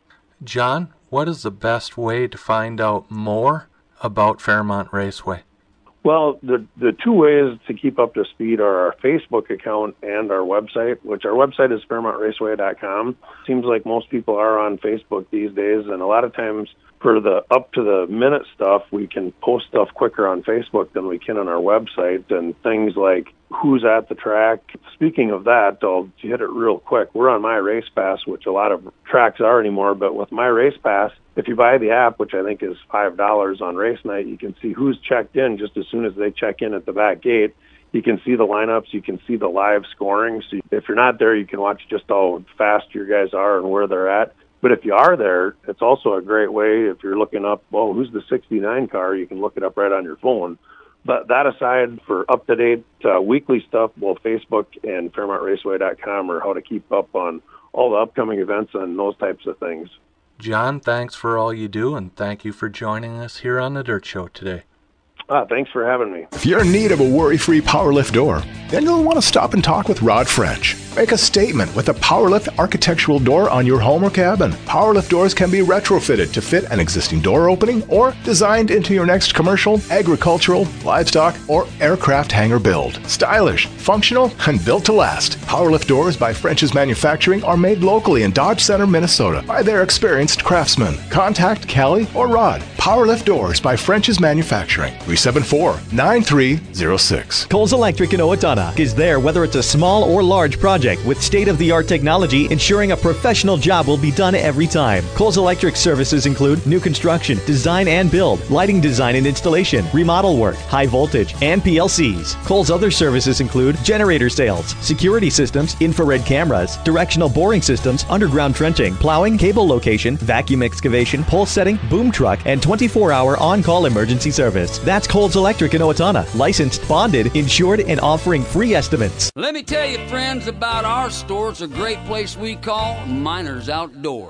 John, what is the best way to find out more about Fairmont Raceway? Well, the the two ways to keep up to speed are our Facebook account and our website, which our website is fairmont raceway dot com. Seems like most people are on Facebook these days, and a lot of times for the up-to-the-minute stuff, we can post stuff quicker on Facebook than we can on our website, and things like who's at the track. Speaking of that, I'll hit it real quick. We're on My Race Pass, which a lot of tracks are anymore, but with My Race Pass, if you buy the app, which I think is five dollars on race night, you can see who's checked in just as soon as they check in at the back gate. You can see the lineups. You can see the live scoring. So if you're not there, you can watch just how fast your guys are and where they're at. But if you are there, it's also a great way. If you're looking up, well, who's the sixty-nine car, you can look it up right on your phone. But that aside, for up-to-date uh, weekly stuff, both Facebook and fairmont raceway dot com are how to keep up on all the upcoming events and those types of things. John, thanks for all you do, and thank you for joining us here on The Dirt Show today. Ah, thanks for having me. If you're in need of a worry-free PowerLift door, then you'll want to stop and talk with Rod French. Make a statement with a PowerLift architectural door on your home or cabin. PowerLift doors can be retrofitted to fit an existing door opening or designed into your next commercial, agricultural, livestock, or aircraft hangar build. Stylish, functional, and built to last. PowerLift doors by French's Manufacturing are made locally in Dodge Center, Minnesota by their experienced craftsmen. Contact Callie or Rod. PowerLift doors by French's Manufacturing. three seven four, nine three zero six. Coles Electric in Owatonna is there whether it's a small or large project with state-of-the-art technology ensuring a professional job will be done every time. Coles Electric services include new construction, design and build, lighting design and installation, remodel work, high voltage, and P L Cs. Coles other services include generator sales, security systems, infrared cameras, directional boring systems, underground trenching, plowing, cable location, vacuum excavation, pole setting, boom truck, and twenty-four hour on-call emergency service. That's Coles Electric in Owatonna. Licensed, bonded, insured, and offering free estimates. Let me tell you, friends, about our store. It's a great place we call Miners Outdoor.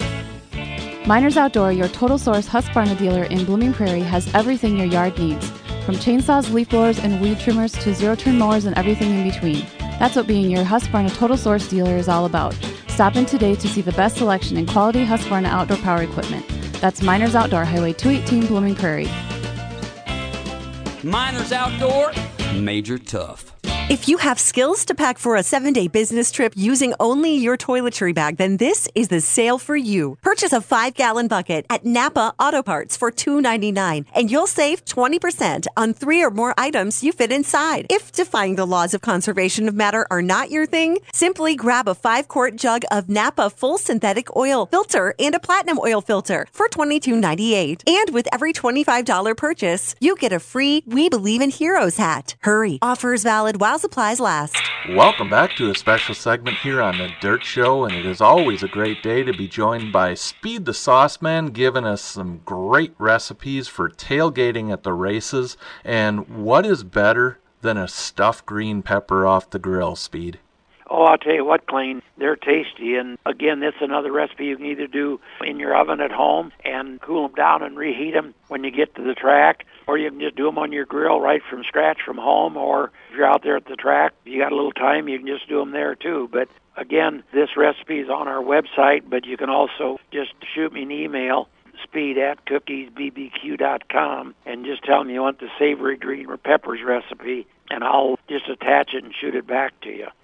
Miners Outdoor, your total source Husqvarna dealer in Blooming Prairie, has everything your yard needs. From chainsaws, leaf blowers, and weed trimmers to zero-turn mowers and everything in between. That's what being your Husqvarna total source dealer is all about. Stop in today to see the best selection in quality Husqvarna outdoor power equipment. That's Miners Outdoor, Highway two eighteen, Blooming Prairie. Miners Outdoor, Major Tough. If you have skills to pack for a seven-day business trip using only your toiletry bag, then this is the sale for you. Purchase a five-gallon bucket at Napa Auto Parts for two ninety-nine, and you'll save twenty percent on three or more items you fit inside. If defying the laws of conservation of matter are not your thing, simply grab a five-quart jug of Napa Full Synthetic Oil Filter and a Platinum Oil Filter for twenty-two ninety-eight. And with every twenty-five dollars purchase, you get a free We Believe in Heroes hat. Hurry. Offers valid while supplies last. Welcome back to a special segment here on The Dirt Show, and it is always a great day to be joined by Speed the Sauce Man, giving us some great recipes for tailgating at the races. And what is better than a stuffed green pepper off the grill, Speed? Oh, I'll tell you what, Clayton, they're tasty. And again, that's another recipe you can either do in your oven at home and cool them down and reheat them when you get to the track, or you can just do them on your grill right from scratch from home, or if you're out there at the track, if you got a little time, you can just do them there too. But again, this recipe is on our website, but you can also just shoot me an email, speed at cookies b b q dot com, and just tell me you want the savory green peppers recipe, and I'll just attach it and shoot it back to you.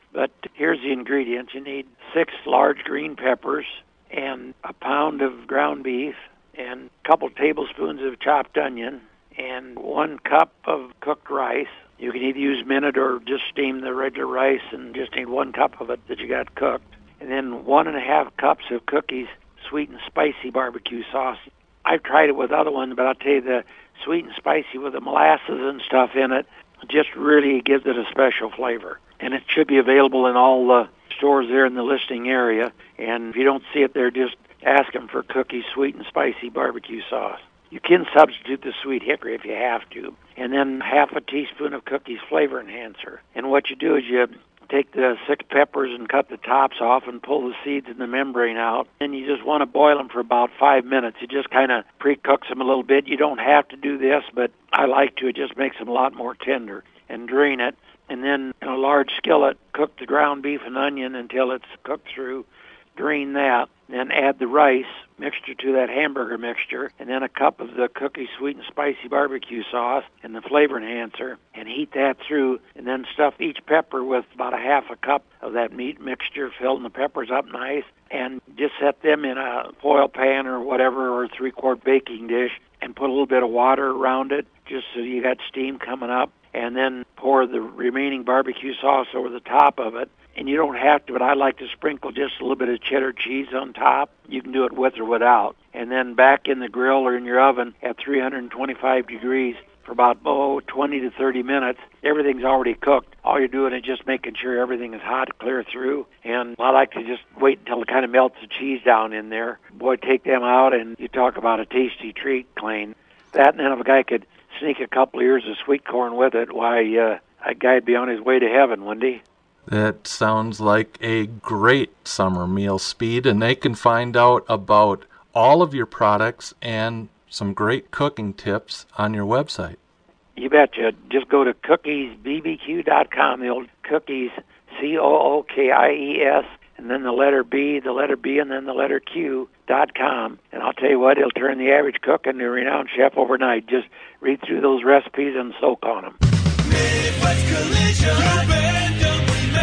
But here's the ingredients. You need six large green peppers and a pound of ground beef and a couple tablespoons of chopped onion and one cup of cooked rice. You can either use minute or just steam the regular rice and just need one cup of it that you got cooked. And then one and a half cups of cookies, sweet and spicy barbecue sauce. I've tried it with other ones, but I'll tell you the sweet and spicy with the molasses and stuff in it just really gives it a special flavor. And it should be available in all the stores there in the listing area. And if you don't see it there, just ask them for cookies, sweet and spicy barbecue sauce. You can substitute the sweet hickory if you have to. And then half a teaspoon of cookies flavor enhancer. And what you do is you take the six peppers and cut the tops off and pull the seeds and the membrane out. And you just want to boil them for about five minutes. It just kind of pre-cooks them a little bit. You don't have to do this, but I like to. It just makes them a lot more tender. And drain it. And then in a large skillet, cook the ground beef and onion until it's cooked through. Drain that. Then add the rice mixture to that hamburger mixture, and then a cup of the cookie sweet and spicy barbecue sauce and the flavor enhancer, and heat that through, and then stuff each pepper with about a half a cup of that meat mixture, filling the peppers up nice, and just set them in a foil pan or whatever, or a three-quart baking dish, and put a little bit of water around it, just so you got steam coming up, and then pour the remaining barbecue sauce over the top of it. And you don't have to, but I like to sprinkle just a little bit of cheddar cheese on top. You can do it with or without. And then back in the grill or in your oven at three hundred twenty-five degrees for about, oh, twenty to thirty minutes. Everything's already cooked. All you're doing is just making sure everything is hot, clear through. And I like to just wait until it kind of melts the cheese down in there. Boy, take them out, and you talk about a tasty treat, Clayne. That, and then if a guy could sneak a couple of ears of sweet corn with it, why, uh, that guy'd be on his way to heaven, wouldn't he? That sounds like a great summer meal, Speed, and they can find out about all of your products and some great cooking tips on your website. You betcha. Just go to cookies b b q dot com, the old cookies, C O O K I E S, and then the letter B, the letter B, and then the letter Q dot com. And I'll tell you what, it'll turn the average cook into a renowned chef overnight. Just read through those recipes and soak on them. Midwest Collision. Random,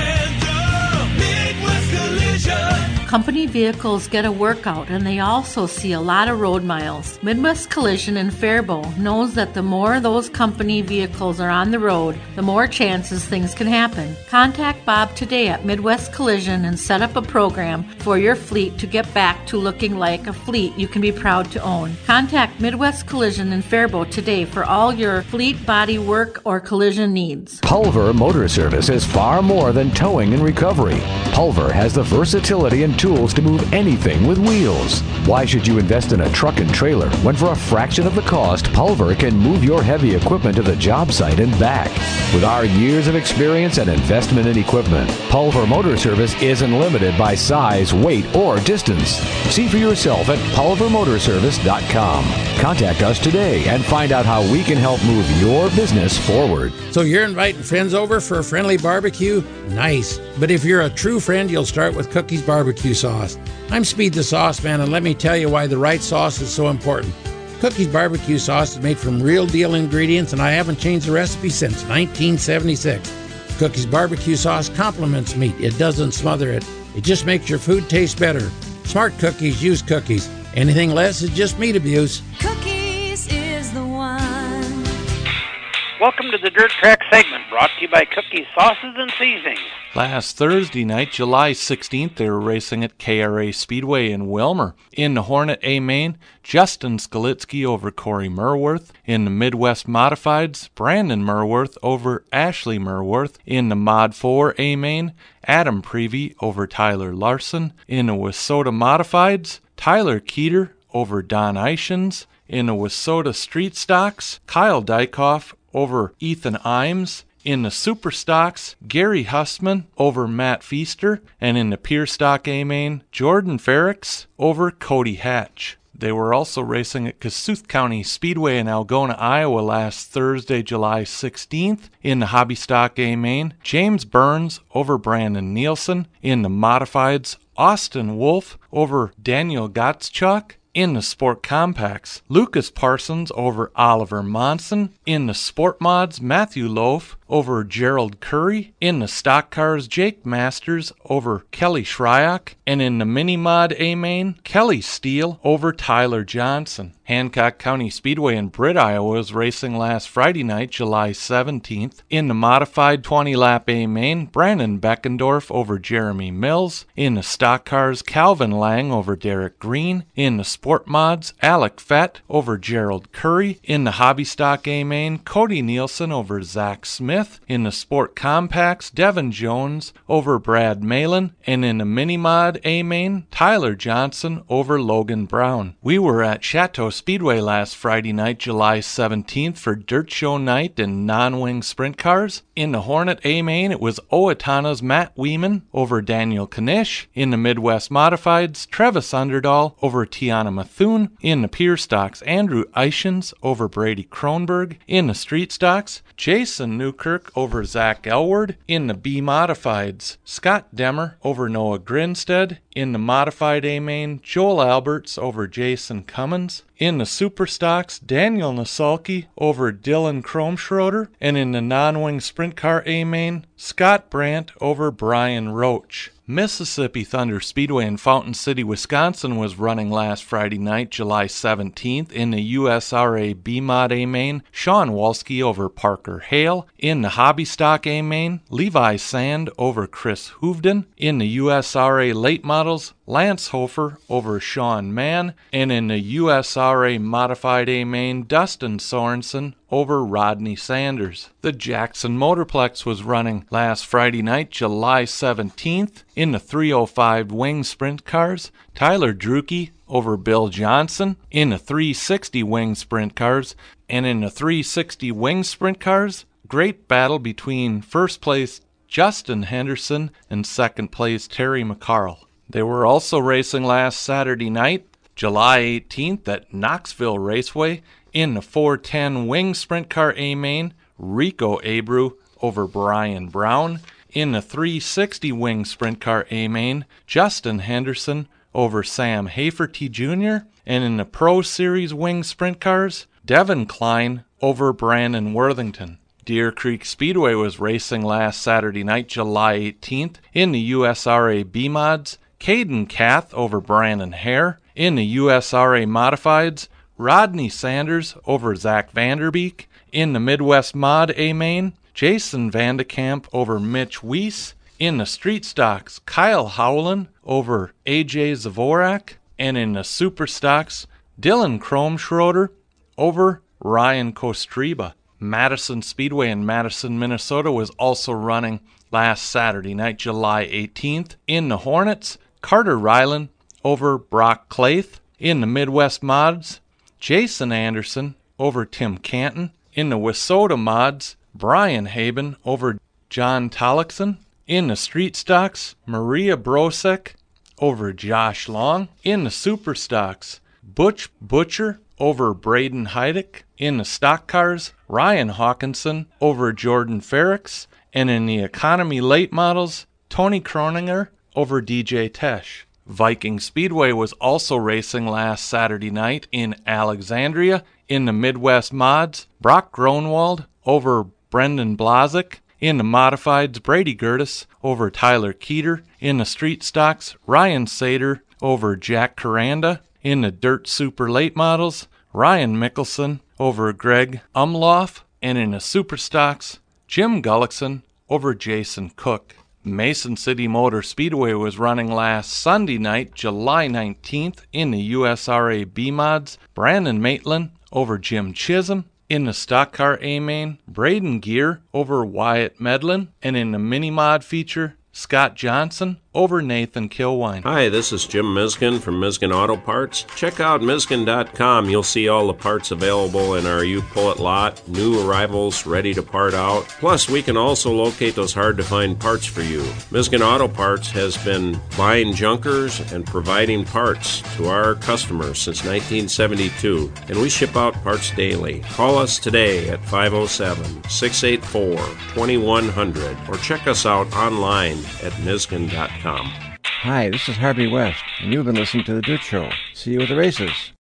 random. Midwest Collision. Company vehicles get a workout, and they also see a lot of road miles. Midwest Collision in Faribault knows that the more those company vehicles are on the road, the more chances things can happen. Contact Bob today at Midwest Collision and set up a program for your fleet to get back to looking like a fleet you can be proud to own. Contact Midwest Collision in Faribault today for all your fleet body work or collision needs. Pulver Motor Service is far more than towing and recovery. Pulver has the versatility and tools to move anything with wheels. Why should you invest in a truck and trailer when for a fraction of the cost, Pulver can move your heavy equipment to the job site and back? With our years of experience and investment in equipment, Pulver Motor Service isn't limited by size, weight, or distance. See for yourself at pulver motor service dot com. Contact us today and find out how we can help move your business forward. So you're inviting friends over for a friendly barbecue? Nice. But if you're a true friend, you'll start with Cookies Barbecue Sauce. I'm Speed the Sauce Man, and let me tell you why the right sauce is so important. Cookies Barbecue Sauce is made from real deal ingredients, and I haven't changed the recipe since nineteen seventy-six. Cookies Barbecue Sauce complements meat. It doesn't smother it. It just makes your food taste better. Smart cookies use cookies. Anything less is just meat abuse. Cookies is the one. Welcome to the Dirt Track segment, brought to you by Cookies Sauces and Seasonings. Last Thursday night, July sixteenth, they were racing at K R A Speedway in Wilmer. In the Hornet A Main, Justin Skalitsky over Corey Merworth. In the Midwest Modifieds, Brandon Merworth over Ashley Merworth. In the Mod four A Main, Adam Prevey over Tyler Larson. In the Wissota Modifieds, Tyler Keeter over Don Eichens. In the Wissota Street Stocks, Kyle Dykoff over Ethan Imes. In the Super Stocks, Gary Hussman over Matt Feaster. And in the Pure Stock A-Main, Jordan Ferricks over Cody Hatch. They were also racing at Kossuth County Speedway in Algona, Iowa last Thursday, July sixteenth. In the Hobby Stock A-Main, James Burns over Brandon Nielsen. In the Modifieds, Austin Wolf over Daniel Gottschalk. In the Sport Compacts, Lucas Parsons over Oliver Monson. In the Sport Mods, Matthew Loaf over Gerald Curry. In the stock cars, Jake Masters over Kelly Shryock. And in the mini mod A-Main, Kelly Steele over Tyler Johnson. Hancock County Speedway in Britt, Iowa was racing last Friday night, July seventeenth. In the modified twenty-lap A-Main, Brandon Beckendorf over Jeremy Mills. In the stock cars, Calvin Lang over Derek Green. In the sport mods, Alec Fett over Gerald Curry. In the hobby stock A-Main, Cody Nielsen over Zach Smith. In the sport compacts, Devin Jones over Brad Malin. And in the mini mod A-Main, Tyler Johnson over Logan Brown. We were at Chateau Speedway last Friday night, July seventeenth for Dirt Show Night and non-wing sprint cars. In the Hornet A-Main, it was Owatonna's Matt Weeman over Daniel Kanish. In the Midwest Modifieds, Travis Underdahl over Tiana Mathune. In the Pure Stocks, Andrew Eichens over Brady Kronberg. In the Street Stocks, Jason Newkirk over Zach Elward. In the B Modifieds, Scott Demmer over Noah Grinstead. In the Modified A-Main, Joel Alberts over Jason Cummins. In the Super Stocks, Daniel Nasalki over Dylan Kromschroeder. And in the non-wing sprint car A-Main, Scott Brandt over Brian Roach. Mississippi Thunder Speedway in Fountain City, Wisconsin was running last Friday night, July seventeenth. In the U S R A B-Mod A-Main, Sean Walski over Parker Hale. In the Hobby Stock A-Main, Levi Sand over Chris Hoovden. In the U S R A Late Models, Lance Hofer over Sean Mann. And in the U S R A Modified A-Main, Dustin Sorensen over Rodney Sanders. The Jackson Motorplex was running last Friday night, July seventeenth. In the three oh five wing sprint cars, Tyler Drucke over Bill Johnson. In the three sixty wing sprint cars, and in the three sixty wing sprint cars, great battle between first place Justin Henderson and second place Terry McCarl. They were also racing last Saturday night, July eighteenth at Knoxville Raceway. In the four ten wing sprint car A-Main, Rico Abreu over Brian Brown. In the three sixty wing sprint car A-Main, Justin Henderson over Sam Haferty Junior And in the Pro Series wing sprint cars, Devin Klein over Brandon Worthington. Deer Creek Speedway was racing last Saturday night, July eighteenth. In the U S R A B-Mods, Caden Kath over Brandon Hare. In the U S R A Modifieds, Rodney Sanders over Zach Vanderbeek. In the Midwest Mod A-Main, Jason Vandekamp over Mitch Weiss. In the Street Stocks, Kyle Howland over A J Zavorak. And in the Super Stocks, Dylan Kromschroeder over Ryan Kostreba. Madison Speedway in Madison, Minnesota was also running last Saturday night, July eighteenth. In the Hornets, Carter Ryland over Brock Claith. In the Midwest Mods, Jason Anderson over Tim Canton. In the Wissota Mods, Brian Haben over John Tollickson. In the Street Stocks, Maria Brosek over Josh Long. In the Super Stocks, Butch Butcher over Braden Heidick. In the Stock Cars, Ryan Hawkinson over Jordan Ferrix. And in the Economy Late Models, Tony Croninger over D J Tesh. Viking Speedway was also racing last Saturday night in Alexandria. In the Midwest Mods, Brock Gronwald over Brendan Blazik. In the Modifieds, Brady Gertis over Tyler Keeter. In the Street Stocks, Ryan Sater over Jack Caranda. In the Dirt Super Late Models, Ryan Mickelson over Greg Umloff. And in the Super Stocks, Jim Gullickson over Jason Cook. Mason City Motor Speedway was running last Sunday night, July nineteenth. In the U S R A B-Mods, Brandon Maitland over Jim Chisholm. In the Stock Car A-Main, Braden Gear over Wyatt Medlin. And in the Mini Mod feature, Scott Johnson over Nathan Kilwine. Hi, this is Jim Miskin from Miskin Auto Parts. Check out miskin dot com. You'll see all the parts available in our U-Pull-It lot, new arrivals ready to part out. Plus, we can also locate those hard-to-find parts for you. Miskin Auto Parts has been buying junkers and providing parts to our customers since nineteen seventy-two, and we ship out parts daily. Call us today at five oh seven, six eight four, two one zero zero or check us out online at miskin dot com. Hi, this is Harvey West, and you've been listening to The Dirt Show. See you at the races.